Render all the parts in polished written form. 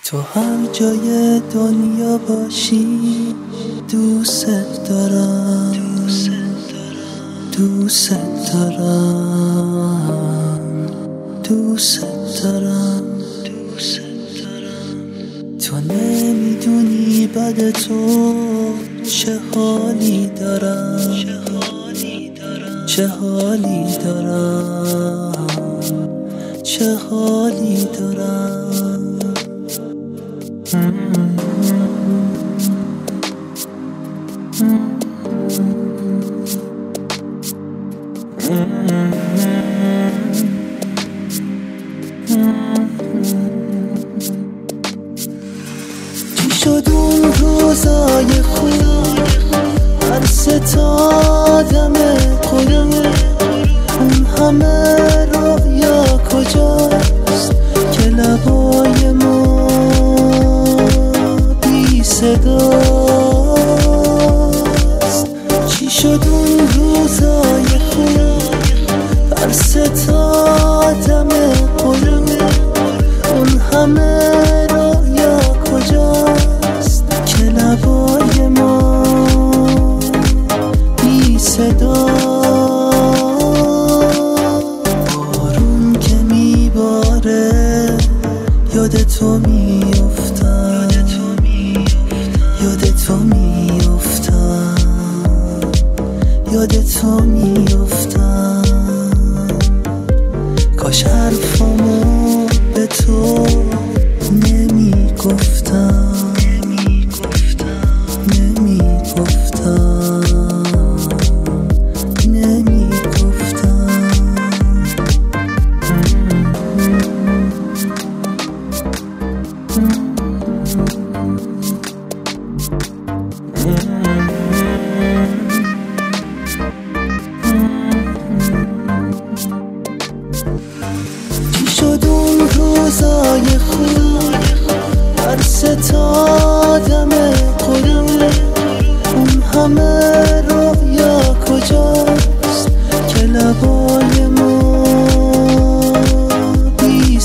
تو هر جای دنیا باشی دوست دارم، دوست دارم، دوست دارم. تو نمیدونی بعد تو چه حالی دارم، چه حالی دارم، چه حالی دارم. چی شد اون روزای خوب، هر ستادم قرمه، اون همه رویا کجاست که لبای ما بی صداست. چی شد اون روزای خوب، هر ستادم قرمه، اون همه رویا کجاست که لبای ما بی صداست. بارون که میباره یاد تو میافتم، یاد تو میافتم، یاد تو میافتم. کاش حرفامو به تو نمیگفتم، نمیگفتم، نمیگفتم. چی شد اون روزای خوب، هر ستادم قرمه، اون همه رویا کجاست که لبای ما بی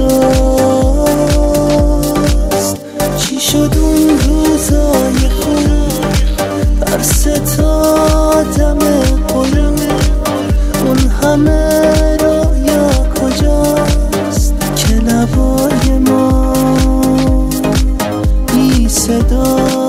صداست. چی شد اون روزای خوب، هر ستادم قرمه، اون همه رویا کجاست که لبای ما بی صداست.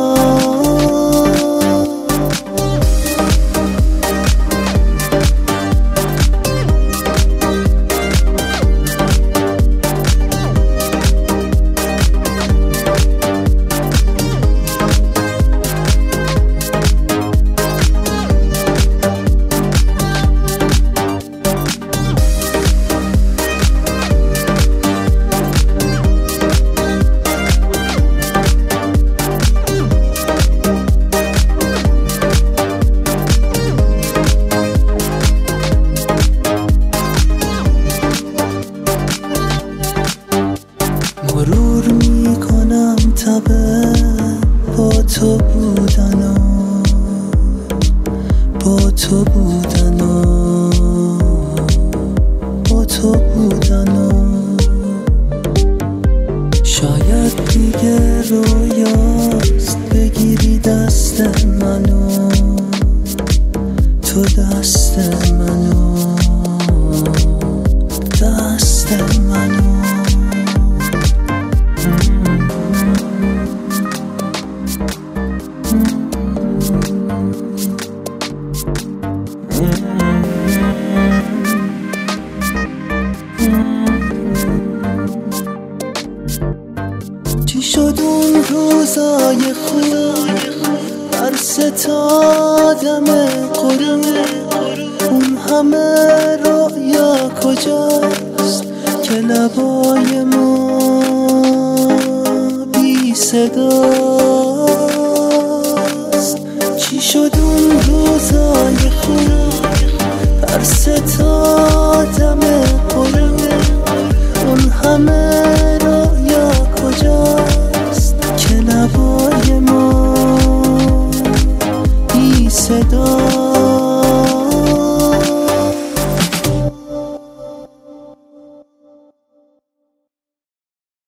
مرور میکنم تبه با تو بودن و با تو بودن و با تو بودن و شاید دیگه رویاست بگیری دست منو، تو دست منو، دست منو. چی شد اون روزای خوب، هر ستادم قرمه، اون همه رویا کجاست که لبای ما بی صداست. چی شد اون روزای خوب، هر ستادم قرمه، اون همه رویا کجاست که لبای ما بی صداست.